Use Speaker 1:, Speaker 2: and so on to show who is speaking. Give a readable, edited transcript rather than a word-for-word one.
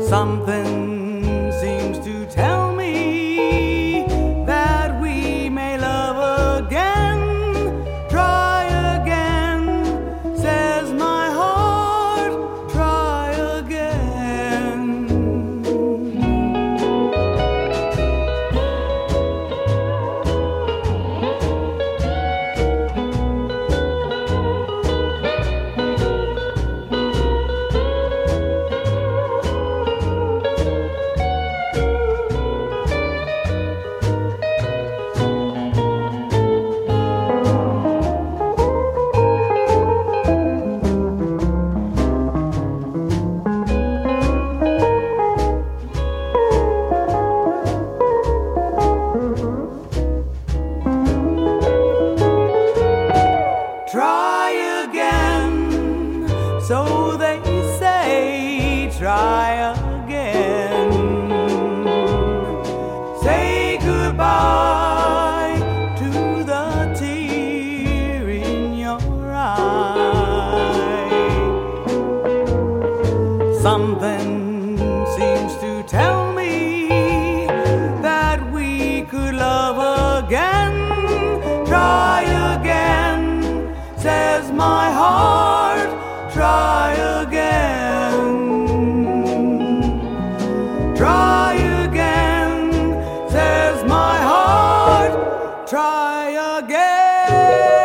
Speaker 1: Something seems to tell me that we may love again. Try again, says my heart. Try again. Try again, so they say, try again. Say goodbye to the tear in your eye. Something seems to tell me that we could love again. Try again, says my heart. Try again. Try again, says my heart. Try again.